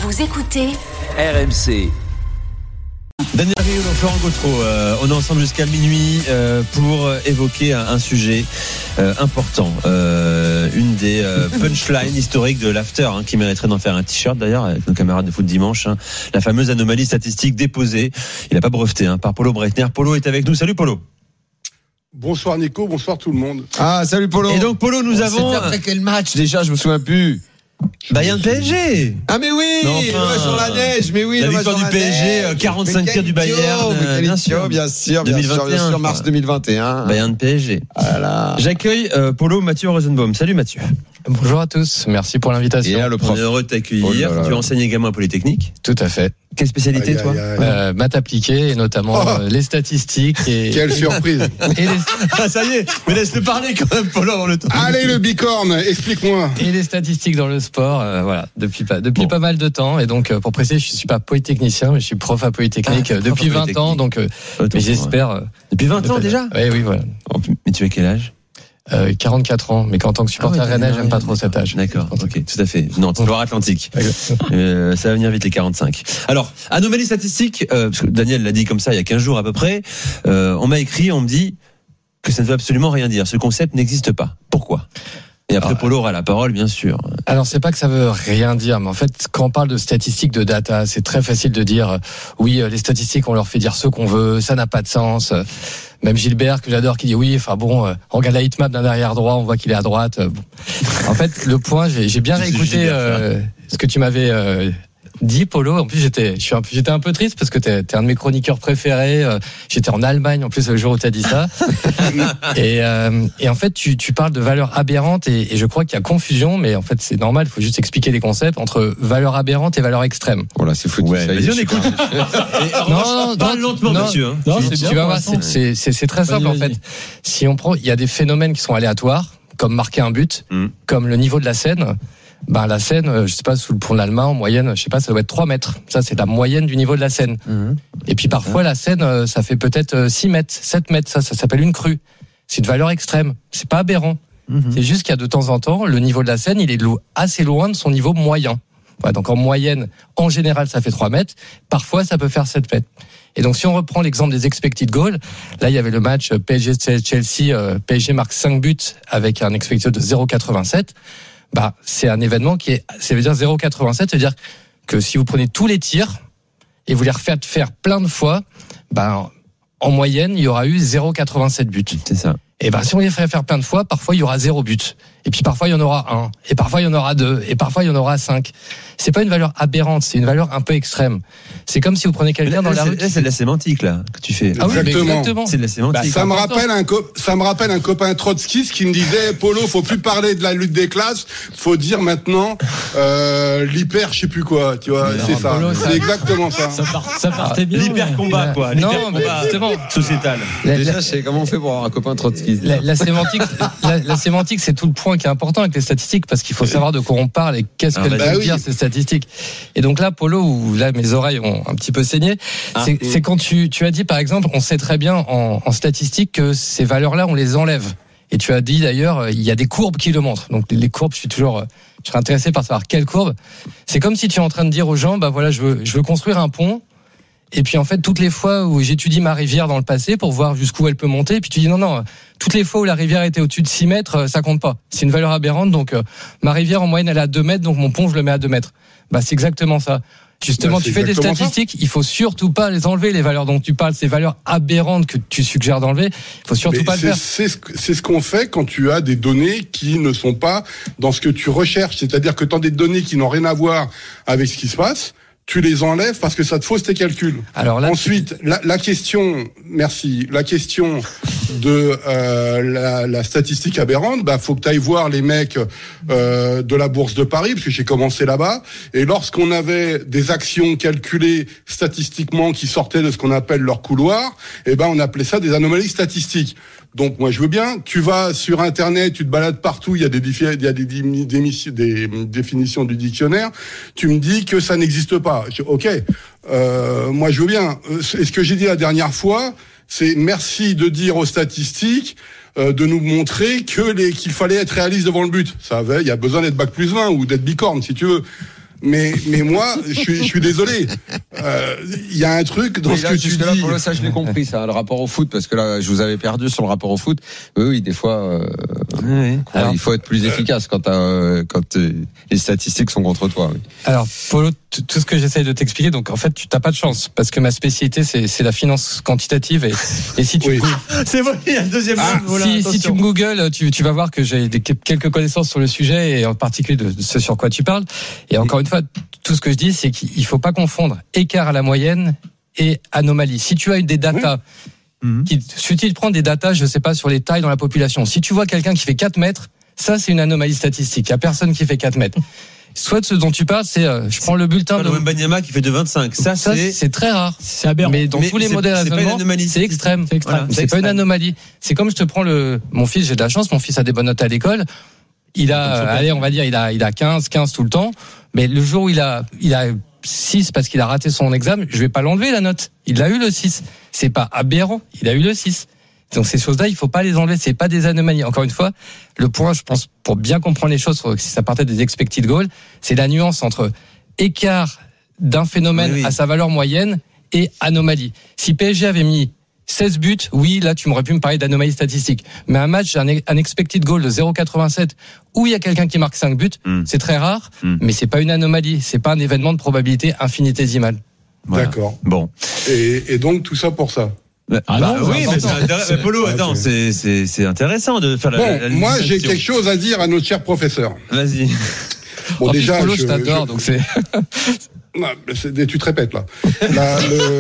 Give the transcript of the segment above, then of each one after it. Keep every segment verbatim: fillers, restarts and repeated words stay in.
Vous écoutez R M C. Daniel Riolo, Florent Gautreau, euh, on est ensemble jusqu'à minuit euh, pour évoquer un, un sujet euh, important, euh, une des euh, punchlines historiques de l'after, hein, qui mériterait d'en faire un t-shirt d'ailleurs avec nos camarades de foot dimanche, hein, la fameuse anomalie statistique déposée, il n'a pas breveté, hein, par Polo Breitner. Polo est avec nous, salut Polo. Bonsoir Nico, bonsoir tout le monde. Ah, salut Polo. Et donc Polo, nous oh, avons... C'était après quel match déjà, je me souviens plus. Bayern P S G. Ah mais oui, mais enfin, le match dans la neige, mais oui, la le match victoire dans du la P S G, neige. quarante-cinq tirs du Bayern, euh, bien sûr, bien sûr, bien sûr, bien sûr, mars deux mille vingt et un. Bayern P S G. Voilà. J'accueille euh, Polo Mathieu Rosenbaum. Salut Mathieu. Bonjour à tous, merci pour l'invitation. Et là, le prof. On est heureux de t'accueillir. Oh là là. Tu enseignes également à Polytechnique. Tout à fait. Quelle spécialité Aïe, toi aïe, aïe. Euh, maths appliquées et notamment Oh. euh, les statistiques et, Quelle surprise. et, les, Ah ça y est, mais laisse-le parler quand même Polo avant le temps. Allez le bicorne, explique-moi. et les statistiques dans le sport, euh, voilà, depuis pas depuis Bon. pas mal de temps. Et donc euh, pour préciser, je suis pas polytechnicien, mais je suis prof à Polytechnique Ah, euh, prof depuis à vingt Polytechnique. ans. Donc, euh, Autant mais pour moi. j'espère. euh, Depuis vingt ne ans pas- déjà. Oui, oui, voilà. Oh, mais tu as quel âge? Euh, quarante-quatre ans, mais qu'en tant que supporter Ah ouais, rennais, d'accord, j'aime pas trop cet âge. D'accord, ok, tout à fait. Non, c'est Loire-Atlantique. Euh, ça va venir vite les quarante-cinq. Alors, anomalie statistique, euh, parce que Daniel l'a dit comme ça il y a quinze jours à peu près, euh, on m'a écrit, on me dit que ça ne veut absolument rien dire. Ce concept n'existe pas. Pourquoi? Et après, Ah. Polo aura la parole, bien sûr. Alors c'est pas que ça veut rien dire, mais en fait quand on parle de statistiques, de data, c'est très facile de dire euh, oui, euh, les statistiques on leur fait dire ce qu'on veut, ça n'a pas de sens. Euh, Même Gilbert que j'adore qui dit oui, enfin bon, euh, on regarde la heatmap d'un arrière droit, on voit qu'il est à droite. Euh, bon. En fait le point, j'ai, j'ai bien C'est réécouté Gilbert, euh, ce que tu m'avais euh, dit Polo. En plus j'étais, je suis un peu, j'étais un peu triste parce que t'es, t'es un de mes chroniqueurs préférés. Euh, j'étais en Allemagne en plus le jour où t'as dit ça. et, euh, et en fait tu, tu parles de valeurs aberrantes et, et je crois qu'il y a confusion, mais en fait c'est normal, il faut juste expliquer les concepts entre valeurs aberrantes et valeurs extrêmes. Voilà, c'est foutu. Ouais, ça y est, vas-y, on je suis écoute. pas- Non, non, Parle non, lentement, non, monsieur. hein. Non, Tu- c'est tu bien. vas voir, voir, c'est, c'est, c'est, c'est très simple Vas-y, en vas-y. fait. Si on prend, il y a des phénomènes qui sont aléatoires, comme marquer un but, Mm. comme le niveau de la Seine. Ben la Seine, euh, je sais pas, sous le pont de l'Allemagne, en moyenne, je sais pas, ça doit être trois mètres. Ça, c'est la moyenne du niveau de la Seine. Mhm. Et puis parfois, la Seine, euh, ça fait peut-être euh, six mètres, sept mètres. Ça, ça s'appelle une crue. C'est une valeur extrême. C'est pas aberrant. Mhm. C'est juste qu'il y a de temps en temps, le niveau de la Seine, il est lo- assez loin de son niveau moyen. Voilà, donc en moyenne, en général, ça fait trois mètres. Parfois, ça peut faire sept mètres. Et donc, si on reprend l'exemple des expected goals, là, il y avait le match P S G-Chelsea. euh, P S G marque cinq buts avec un expected de zéro virgule quatre-vingt-sept. Bah, c'est un événement qui est, ça veut dire zéro virgule quatre-vingt-sept, ça veut dire que si vous prenez tous les tirs et vous les refaites faire plein de fois, bah, en moyenne, il y aura eu zéro virgule quatre-vingt-sept buts. C'est ça. Et ben, si on les fait faire plein de fois, parfois il y aura zéro but. Et puis parfois il y en aura un. Et parfois il y en aura deux. Et parfois il y en aura cinq. C'est pas une valeur aberrante, c'est une valeur un peu extrême. C'est comme si vous prenez quelqu'un dans Là, la c'est, rue. là, c'est de la sémantique là que tu fais. Ah oui, mais Exactement. exactement. C'est de la sémantique. Ça me important. rappelle un co- ça me rappelle un copain trotskiste qui me disait Polo, faut plus parler de la lutte des classes, faut dire maintenant euh, l'hyper je sais plus quoi, tu vois, Mais c'est non, ça. Polo, ça- C'est exactement ça. Ça, part, ça partait bien. L'hyper combat quoi. Non, L'hyper mais combat justement. sociétal. La- la- Déjà, je sais comment on fait pour avoir un copain trotskiste. La, la sémantique, la, la sémantique, c'est tout le point qui est important avec les statistiques parce qu'il faut savoir de quoi on parle et qu'est-ce Ah, qu'elles bah veulent oui. dire ces statistiques. Et donc là, Polo, où là mes oreilles ont un petit peu saigné, Ah. c'est, c'est quand tu, tu as dit par exemple, on sait très bien en, en statistique que ces valeurs-là, on les enlève. Et tu as dit d'ailleurs, euh, il y a des courbes qui le montrent. Donc les courbes, je suis toujours, euh, je serais intéressé par savoir quelles courbes. C'est comme si tu es en train de dire aux gens, bah voilà, je veux, je veux construire un pont. Et puis en fait, toutes les fois où j'étudie ma rivière dans le passé pour voir jusqu'où elle peut monter, et puis tu dis non, non, toutes les fois où la rivière était au-dessus de six mètres, euh, ça compte pas. C'est une valeur aberrante, donc euh, ma rivière en moyenne elle est à deux mètres, donc mon pont je le mets à deux mètres. Bah c'est exactement ça. Justement, Bah, c'est tu fais des exactement ça. statistiques, il faut surtout pas les enlever, les valeurs dont tu parles, ces valeurs aberrantes que tu suggères d'enlever, il faut surtout Mais pas le c'est, faire. c'est ce, c'est ce qu'on fait quand tu as des données qui ne sont pas dans ce que tu recherches. C'est-à-dire que tu as des données qui n'ont rien à voir avec ce qui se passe, tu les enlèves parce que ça te fausse tes calculs. Alors là, Ensuite, la, la question, merci, la question de euh, la, la statistique aberrante, bah faut que tu ailles voir les mecs euh, de la Bourse de Paris, parce que j'ai commencé là-bas, et lorsqu'on avait des actions calculées statistiquement qui sortaient de ce qu'on appelle leur couloir, eh ben on appelait ça des anomalies statistiques. Donc moi je veux bien, tu vas sur internet, tu te balades partout, il y a des diffi- il y a des, dim- démis- des définitions du dictionnaire, tu me dis que ça n'existe pas. Je, OK. Euh, moi je veux bien. Et ce que j'ai dit la dernière fois, c'est merci de dire aux statistiques euh, de nous montrer que les qu'il fallait être réaliste devant le but. Ça avait, il y a besoin d'être bac plus vingt ou d'être bicorne si tu veux. Mais, mais moi, je suis, je suis désolé. Il euh, y a un truc dans oui, ce là, que tu dis. Là, pour le ça, je l'ai compris, ça, le rapport au foot, parce que là, je vous avais perdu sur le rapport au foot. Oui, oui, des fois, euh, oui. Alors, il faut être plus efficace quand, t'as, quand les statistiques sont contre toi. Oui. Alors, Polo, tout ce que j'essaye de t'expliquer, donc en fait, tu n'as pas de chance, parce que ma spécialité, c'est, c'est la finance quantitative. Et, et si tu. Oui. C'est vrai, il y a le deuxième ah, voilà, si, si tu me googles, tu, tu vas voir que j'ai des, quelques connaissances sur le sujet, et en particulier de ce sur quoi tu parles. Et encore une fois, tout ce que je dis, c'est qu'il faut pas confondre écart à la moyenne et anomalie. Si tu as des datas, oui. qui suffit de prendre des datas, je sais pas, sur les tailles dans la population. Si tu vois quelqu'un qui fait quatre mètres, ça c'est une anomalie statistique. Il y a personne qui fait quatre mètres. Soit ce dont tu parles, c'est, euh, je prends le bulletin de Wembanyama qui fait de vingt-cinq. Ça, ça c'est, c'est très rare. C'est aberrant. Mais dans mais tous les modèles raisonnements, c'est extrême. C'est, extrême. Voilà, c'est, c'est extrême. Pas une anomalie. C'est comme je te prends le, mon fils, j'ai de la chance, mon fils a des bonnes notes à l'école. Il a, allez, on va dire, il a, il a quinze, quinze tout le temps. Mais le jour où il a, il a six parce qu'il a raté son examen, je vais pas l'enlever, la note. Il a eu le six. C'est pas aberrant. Il a eu le six. Donc, ces choses-là, il faut pas les enlever. C'est pas des anomalies. Encore une fois, le point, je pense, pour bien comprendre les choses, si ça partait des expected goals, c'est la nuance entre écart d'un phénomène oui, oui. à sa valeur moyenne et anomalie. Si P S G avait mis seize buts, oui, là, tu m'aurais pu me parler d'anomalie statistique. Mais un match, un, un expected goal de zéro virgule quatre-vingt-sept, où il y a quelqu'un qui marque cinq buts, mm. c'est très rare, mm. mais c'est pas une anomalie. C'est pas un événement de probabilité infinitésimale. Voilà. D'accord. Bon. Et, et donc, tout ça pour ça. Bah, ah bah, non, oui, mais c'est intéressant. Mais Polo, attends, okay. c'est, c'est, c'est intéressant de faire bon, la, la moi, j'ai quelque chose à dire à notre cher professeur. Vas-y. Bon, en déjà, Polo, je, je t'adore, je... donc c'est. Non, c'est... tu te répètes là. là le...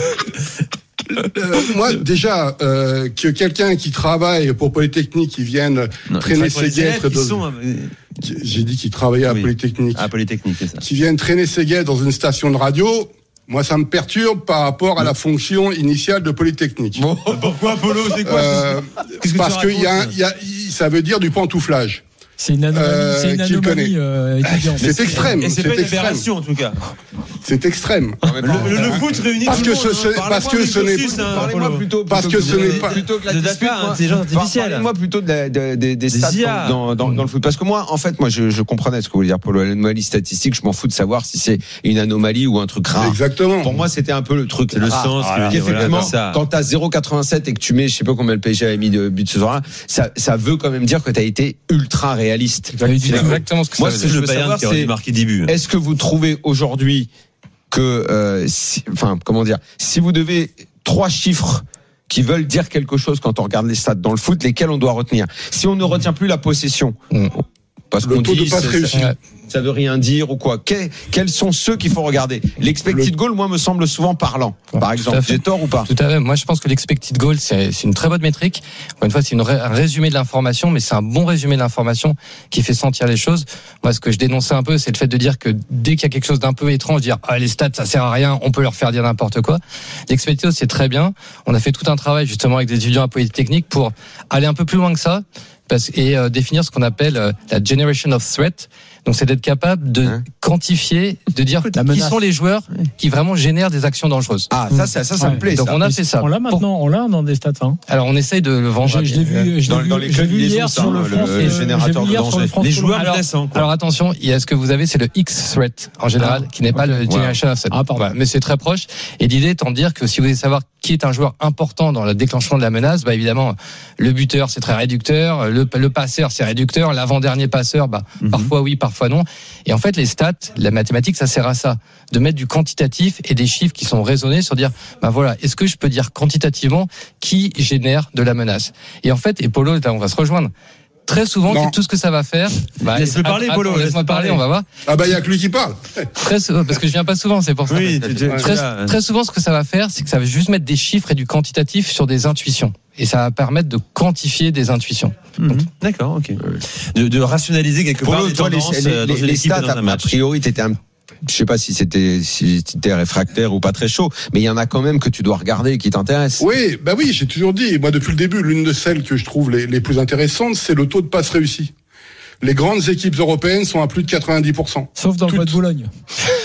Euh, moi, déjà, euh, que quelqu'un qui travaille pour Polytechnique, qui vienne non, traîner ses guêtres. De... Sont... J'ai dit qu'il travaillait à oui. Polytechnique. À Polytechnique, c'est ça. Qui vienne traîner ses guêtres dans une station de radio. Moi, ça me perturbe par rapport à la fonction initiale de Polytechnique. Bon, pourquoi, Polo? C'est quoi euh, Qu'est-ce que Parce que y a, y a, ça veut dire du pantouflage. C'est une anomalie, euh, c'est une anomalie euh, étudiante. C'est extrême. Et c'est, c'est pas une extrême. aberration, en tout cas. C'est extrême. Le, le, le foot réunit parce tout que le monde. Ce, ce, parce que ce n'est hein, parlez-moi plutôt, parce que ce n'est pas plutôt que la de data, intelligence artificielle. Parlez-moi plutôt de la, de, de, des stats dans, dans, dans le foot. Parce que moi, en fait, moi, je, je comprenais ce que vous voulez dire pour l'anomalie statistique. Je m'en fous de savoir si c'est une anomalie ou un truc rare. Exactement. Pour moi, c'était un peu le truc. C'est le rare. sens. Voilà, effectivement, voilà, quand t'as zéro virgule quatre-vingt-sept et que tu mets, je sais pas combien le P S G a mis de buts ce soir-là, ça, ça veut quand même dire que t'as été ultra réaliste. C'est exactement ce que ça moi, veut ce que je veux savoir, c'est marqué dix buts. Est-ce que vous trouvez aujourd'hui que, euh, si, enfin, comment dire, si vous devez trois chiffres qui veulent dire quelque chose quand on regarde les stats dans le foot, lesquels on doit retenir. Si on ne retient plus la possession, mmh. parce le qu'on taux dit de passe réussi, ça, ça veut rien dire ou quoi. Quels, quels sont ceux qu'il faut regarder? L'expected le... goal, moi, me semble souvent parlant. Ouais, par exemple, j'ai tort ou pas? Tout à fait. Moi, je pense que l'expected goal, c'est, c'est une très bonne métrique. Encore une fois, c'est une ré- un résumé de l'information, mais c'est un bon résumé de l'information qui fait sentir les choses. Moi, ce que je dénonçais un peu, c'est le fait de dire que dès qu'il y a quelque chose d'un peu étrange, dire ah, les stats, ça sert à rien, on peut leur faire dire n'importe quoi. L'expected goal, c'est très bien. On a fait tout un travail justement avec des étudiants à Polytechnique pour aller un peu plus loin que ça. Et euh, définir ce qu'on appelle euh, la generation of threat. Donc, c'est d'être capable de hein quantifier, de dire qui sont les joueurs qui vraiment génèrent des actions dangereuses. Ah, ça, ça, ça, ça ouais. me plaît. Donc, ça. on a fait ça. On l'a maintenant, on l'a dans des stats. Hein. Alors, on essaye de le vendre. Je, je l'ai vu, je l'ai dans, vu, dans les vu hier sur le, France, le, le générateur de danger. Les joueurs menaçants. Alors, attention, il y a ce que vous avez, c'est le X threat en général, ah, qui n'est okay. pas le generation of threat. Ah, pardon. Voilà, mais c'est très proche. Et l'idée étant de dire que si vous voulez savoir qui est un joueur important dans le déclenchement de la menace, bah évidemment, le buteur c'est très réducteur, le, le passeur c'est réducteur, l'avant-dernier passeur, bah mm-hmm. parfois oui, parfois non. Et en fait, les stats, la mathématique, ça sert à ça, de mettre du quantitatif et des chiffres qui sont raisonnés sur dire, bah voilà, est-ce que je peux dire quantitativement qui génère de la menace? Et en fait, et Polo, là, on va se rejoindre. Très souvent, non. tout ce que ça va faire. Bah, laisse-le parler, Polo. Laisse-moi laisse parler, parler, on va voir. Ah bah il y a que lui qui parle. Très souvent, parce que je viens pas souvent, c'est pour ça. Oui, tu, tu, très, tu très souvent, ce que ça va faire, c'est que ça va juste mettre des chiffres et du quantitatif sur des intuitions. Et ça va permettre de quantifier des intuitions. Mmh. Donc, d'accord, ok. De, de rationaliser quelque Polo, part les toi, tendances les, les, dans une les équipe stats, dans un match. A priori, t'étais un je sais pas si c'était si c'était réfractaire ou pas très chaud, mais il y en a quand même que tu dois regarder et qui t'intéressent. Oui, bah oui, j'ai toujours dit, moi depuis le début, l'une de celles que je trouve les, les plus intéressantes, c'est le taux de passes réussies. Les grandes équipes européennes sont à plus de quatre-vingt-dix pour cent. Sauf dans Toutes. le Bois de Boulogne.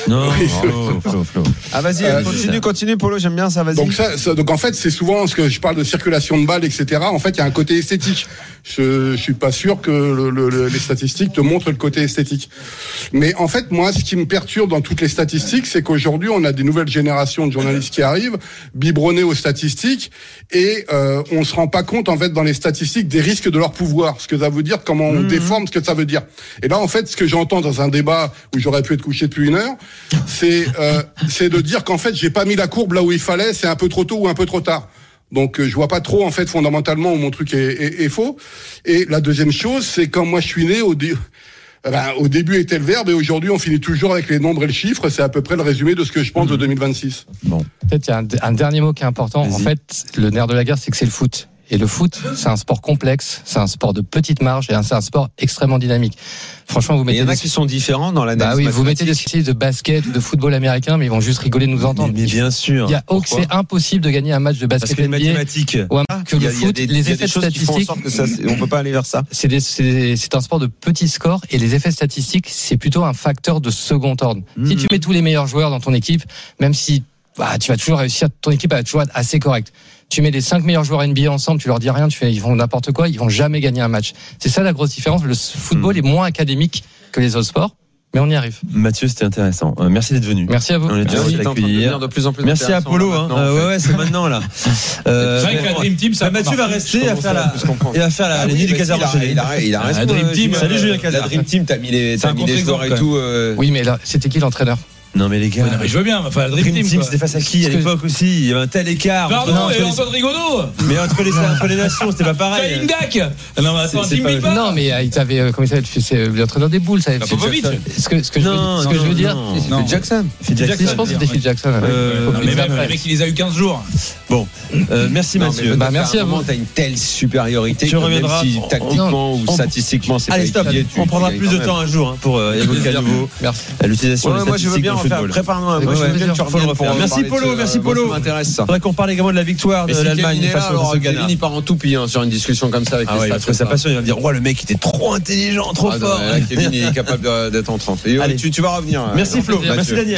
Non, Oui. Flo, Flo, Flo. Ah vas-y, Euh, continue, continue, Polo, j'aime bien ça, vas-y. Donc ça, ça- donc en fait, c'est souvent ce que je parle de circulation de balles, et cetera. En fait, il y a un côté esthétique. Je, je suis pas sûr que le, le, le- les statistiques te montrent le côté esthétique. Mais en fait, moi, ce qui me perturbe dans toutes les statistiques, c'est qu'aujourd'hui, on a des nouvelles générations de journalistes qui arrivent, biberonnés aux statistiques, et euh, on se rend pas compte, en fait, dans les statistiques, des risques de leur pouvoir. Ce que ça veut dire, comment on Mmh. déforme ce que ça veut dire. Et là, en fait, ce que j'entends dans un débat où j'aurais pu être couché depuis une heure, c'est euh, c'est de dire qu'en fait, j'ai pas mis la courbe là où il fallait, c'est un peu trop tôt ou un peu trop tard. Donc euh, je vois pas trop en fait fondamentalement où mon truc est, est, est faux. Et la deuxième chose, c'est quand moi je suis né au dé... eh ben, au début était le verbe et aujourd'hui on finit toujours avec les nombres et le chiffre. C'est à peu près le résumé de ce que je pense Mmh. de deux mille vingt-six. Peut-être il y a un, un dernier mot qui est important. Vas-y. En fait, le nerf de la guerre, c'est que c'est le foot. Et le foot, c'est un sport complexe, c'est un sport de petite marge et c'est un sport extrêmement dynamique. Franchement, vous Mais il mettez y en a des... qui sont différents dans l'analyse. Bah oui, vous mettez des mathématique. spécialistes de basket ou de football américain, mais ils vont juste rigoler de nous entendre. Mais bien sûr. Il y a, Pourquoi c'est impossible de gagner un match de Parce basket que les N B A mathématiques. ou un que Il y le a, il y a foot, des, il les y a effets des choses qui font en statistiques. sorte que ça, c'est- on peut pas aller vers ça. C'est des- c'est c'est un sport de petits scores et les effets statistiques, c'est plutôt un facteur de second ordre. Mmh. Si tu mets tous les meilleurs joueurs dans ton équipe, même si bah, tu vas toujours réussir, ton équipe va toujours être assez correcte. Tu mets les cinq meilleurs joueurs N B A ensemble, tu leur dis rien, tu fais, ils font n'importe quoi, ils vont jamais gagner un match. C'est ça la grosse différence. Le football Mmh. est moins académique que les autres sports, mais on y arrive. Mathieu, c'était intéressant. Euh, merci d'être venu. Merci à vous. On est Merci, heureux de t'es en train de l'accueillir. devenir de plus en plus Merci à intéressant, Polo. là, Hein. maintenant, Euh, en ouais, fait. ouais, c'est maintenant là. Euh, C'est vrai que la bon, Dream Team, ça bah, Mathieu va rester, il va faire la, il va faire la, Ah la oui, nuit du mais si, Casar il a- enchaîné. il a, il a raison. La Dream euh, Team, Jim, salut, euh, Julien Casar. La Dream Team, t'as mis les, C'est t'as un mis les joueurs et contre-exemple, tout. euh, Oui, mais là, c'était qui l'entraîneur? Non mais les gars, Ouais, non, mais je veux bien, enfin la Dream, Dream Team, Team, quoi. c'était face à qui à Parce que- l'époque aussi? Il y avait un tel écart. Pardon, entre- et entre Antoine Rigaudot, les- Mais entre les, entre les nations, c'était pas pareil. Flying Dak. Non mais attends, C'est- c'est Team pas- Big Bang. Non, mais euh, il avait, euh, comment il s'appelle, c'est l'entraîneur des Bulls, ça. Ah, Popovic. Ce que, ce que je veux, Non, ce que je veux non, dire, non. c'est- Non. Phil Jackson. Phil Jackson. je pense que c'était Phil Jackson. ouais. Euh, Non, mais Faut- même, faut- le mec, il les a eu quinze jours. Bon, euh, merci Non, mais Mathieu. peut-être Bah, qu'à merci un à vous. moment, t'as une telle supériorité Tu que même reviendras. si On- tactiquement ou on- statistiquement c'est pas Allez, stop. étudié, tu- On tu prendra gagnes plus quand de même. temps un jour hein, pour euh, évoquer à nouveau Merci. euh, l'utilisation Ouais, des moi je veux statistiques bien au en faire. football. Prépare-nous un Ouais, moi, je veux bien que tu faut le reviennes pour refaire. Merci, parler de Polo, ce- merci, moi, Polo. ça m'intéresse ça. Faudrait qu'on parle également de la victoire Mais de si l'Allemagne Kevin est là, face au alors face au Ghana. Kevin il part en toupie hein, sur une discussion comme ça avec Ah les ouais, il va stats, trouver sa ça. passion, il va me dire, ouais, le mec était trop intelligent, trop Ah, non, fort. là, Kevin il est capable de- d'être en trente. Et, euh, Allez. tu, tu vas revenir. Merci euh, Flo, Mathieu. merci Daniel.